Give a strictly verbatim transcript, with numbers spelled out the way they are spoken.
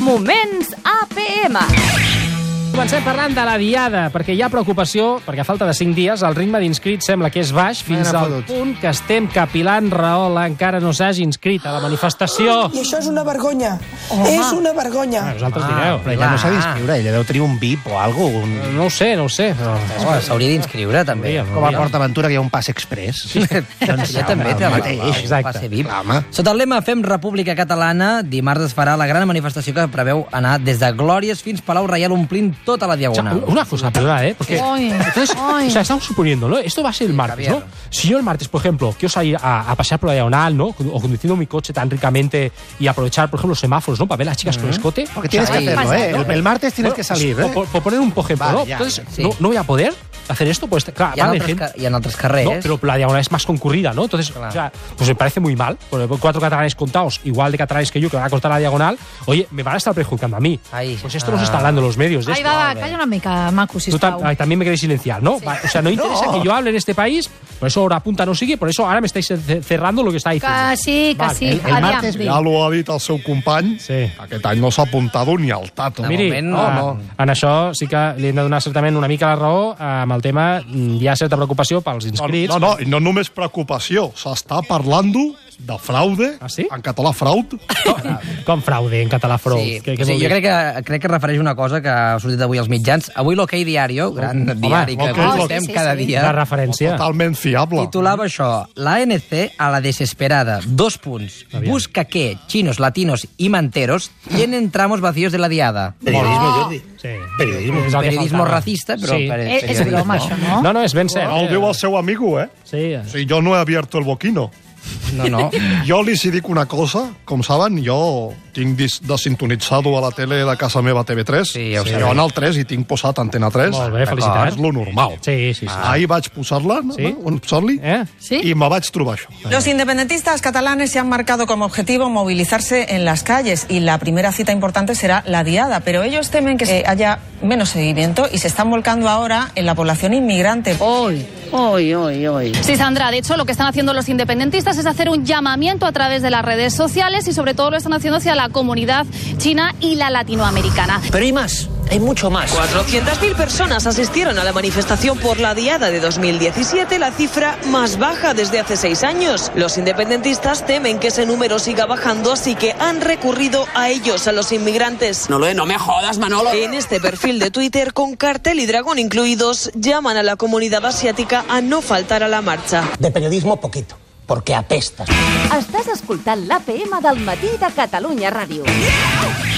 Moments A P M. Comencem parlant de la Diada, perquè hi ha preocupació, perquè a falta de cinc dies el ritme d'inscrits sembla que és baix, fins al punt que estem capilant Rahola encara no s'hagi inscrit a la manifestació. I això és una vergonya. Home. És una vergonya. Ah, vosaltres ah, direu. Però ella no s'ha d'inscriure, ella deu tenir un V I P o alguna cosa. Un... No ho sé, no ho sé. Però... Oh, s'hauria d'inscriure, també. Hauria, Com a PortAventura, que hi ha un pas express. Sí. Doncs jo també té el mateix. Exacte. V I P. Home. Sota el lema Fem República Catalana, dimarts es farà la gran manifestació que preveu anar des de Glòries fins Palau Reial omplint tota la Diagonal. Una cosa, perdona, ¿eh? Porque, Ay, entonces, ay. o sea, estamos suponiendo, ¿no? Esto va a ser el martes, ¿no? Si yo el martes, por ejemplo, quiero salir a, a pasear por la Diagonal, ¿no? O conduciendo mi coche tan ricamente y aprovechar, por ejemplo, los semáforos, ¿no? Para ver a las chicas mm-hmm. con escote. Porque tienes o sea, que hacerlo, ¿eh? El, el martes tienes bueno, que salir, ¿eh? Por, por poner un ejemplo, vale, ¿no? ya, Entonces, sí. no, no voy a poder hacer esto, pues claro, y, en vale, otros, gente, y en otros carrers. No, pero la Diagonal es más concurrida, ¿no? Entonces, claro. O sea, pues me parece muy mal. Cuatro catalanes contados, igual de catalanes que yo, que van a cortar la Diagonal, oye, me van a estar perjudicando a mí. Ahí. Pues esto ah. nos está hablando los medios. De Ai, esto. va, va, calla una mica, maco, sisplau. Tam también me queréis silenciar, ¿no? Sí. O sea, no interesa no. que yo hable en este país, por eso hora punta no sigue, por eso ahora me estáis cerrando lo que está diciendo. Que sí, que vale. sí. El, el martes ja l'ho ha dit el seu company, sí. Aquest any no s'ha apuntado ni al tato. De Miri, moment, no, no. En això sí que li hem de donar certament una mica la raó. Amb el tema hi ha certa preocupació pels inscrits. No, no, i no només preocupació, s'està parlant de fraude, ah, sí? en català fraud. Com, com fraude, en català fraud? Sí, que, que sí, jo crec que, crec que refereix una cosa que ha sortit avui als mitjans. Avui l'Ok Diario, gran Home, diari que okay. consultem oh, sí, sí, cada sí. dia, la referència. Totalment fiable. titulava això, la A N C a la desesperada, dos punts. Aviam. Busca que chinos, latinos y manteros llenen tramos vacíos de la diada. Periodismo, Jordi. Sí. Periodismo. És el que Periodismo faltava. racista, però... Sí. per- És, és broma, això, no? No, no, és ben cert. No ho diu el seu amigo, eh? Sí. O sigui, jo no he abierto el boquino. No, no. Jo li si dic una cosa, com saben, jo tinc desintonitzado a la tele de casa meva T V tres. Sí, ja ho sí. sé. Jo en el tres hi tinc posat Antena tres. Molt bé, felicitats. És lo normal. Sí, sí, sí. Ah. Ahir vaig posar-la, no? Sí. Un posar-li, Eh? Sí? i me vaig trobar això. Los independentistas catalanes se han marcado como objetivo movilizarse en las calles y la primera cita importante será la Diada, pero ellos temen que haya menos seguimiento y se están volcando ahora en la población inmigrante. Hoy, hoy, hoy, hoy. Sí, Sandra, de hecho lo que están haciendo los independentistas es hacer un llamamiento a través de las redes sociales y sobre todo lo están haciendo hacia la comunidad china y la latinoamericana. Pero hay más, hay mucho más. cuatrocientas mil personas asistieron a la manifestación por la Diada de dos mil diecisiete, la cifra más baja desde hace seis años. Los independentistas temen que ese número siga bajando, así que han recurrido a ellos, a los inmigrantes. No, lo, no me jodas, Manolo. En este perfil de Twitter, con cartel y dragón incluidos, llaman a la comunidad asiática a no faltar a la marcha. De periodismo poquito, porque apestas. Estàs escoltant l'A P M del matí de Catalunya Ràdio.